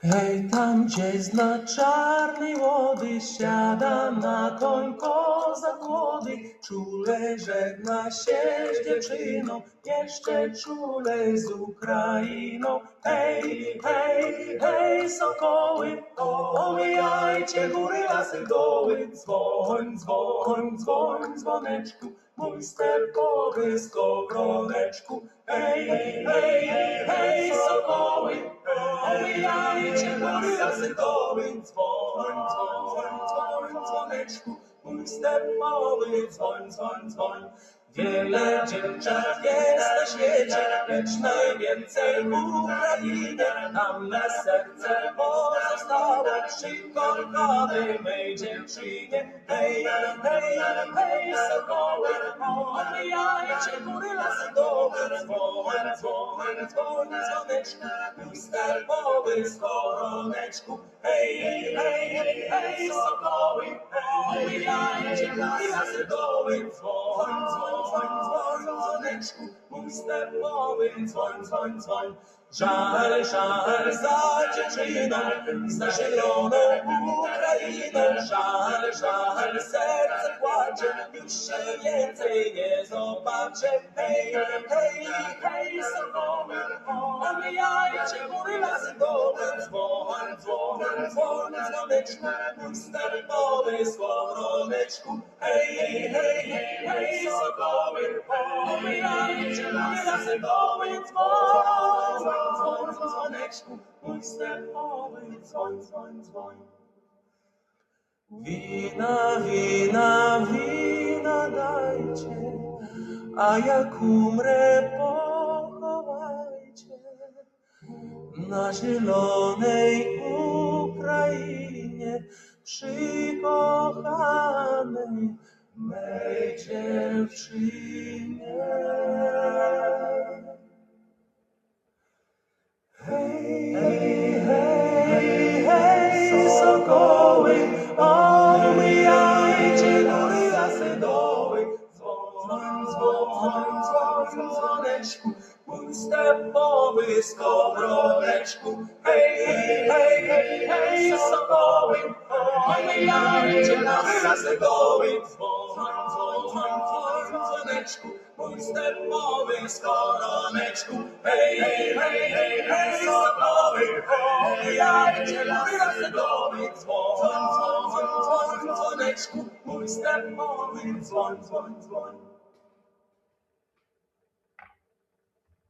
Hej, tam gdzieś na czarnej łody siada na koń kozak młody. Czule żegna się z dziewczyną, jeszcze czule z Ukrainą. Hej, hej, hej, sokoły, omijajcie góry, lasy, doły. Dzwoń, dzwoń, dzwoń, dzwoneczku, mój stepowy skowroneczku. Hej, hej, hej, sokoły, omijajcie góry, lasy, doły. Dzwoń, dzwoń, dzwoń, dzwoneczku, mój stepowy, dzwoń, dzwoń, dzwoń. Wiele dziewczat jest na świecie, lecz najwięcej w Ukrainie. Tam me serce pozostało przy kochanej mej dziewczynie. Hej, hej, hej, sokoły, omijajcie góry, lasy, doły. Dzwoń, dzwoń, dzwoń, dzwoneczku, mój stepowy skowroneczku. Hej, hej, hej, sokoły, omijajcie góry, lasy, doły. Dzwoń, dzwoń, dzwoń, dzwoneczku, mój stepowy, dzwoń, dzwoń, dzwoń. Żal, żal za dziewczyną, za zieloną Ukrainą. Żal, żal, serce płacze, już się więcej nie zobaczę. Hej, hej, hej, sokoły, omijajcie góry, lasy, doły. Dzwoń, dzwoń, dzwoń, dzwoneczku, mój stepowy skowroneczku. Hej, hej, hej, sokoły, omijajcie góry, lasy, doły. Dzwoń, dzwoń, dzwoneczku, mój stepowy, dzwoń, dzwoń, dzwoń. Wina, wina, wina dajcie, a jak umrę, pochowajcie na zielonej Ukrainie, przy kochanej mej dziewczynie. Hej, hej, hej, hej, sokoły, omijajcie góry, lasy, doły. Dzwoń, dzwoń, dzwoń, dzwoneczku, mój stepowy skowroneczku. Hej, hej, hej, hej, sokoły, omijajcie góry, lasy, doły. Dzwoń, dzwoń, dzwoń, dzwoneczku, mój stepowy skowroneczku. Hej, hej, hej, hej, hej, sokoły, omijajcie góry, lasy, doły. Dzwoń, dzwoń, dzwoń, dzwoneczku, mój stepowy, dzwoń, dzwoń, dzwoń.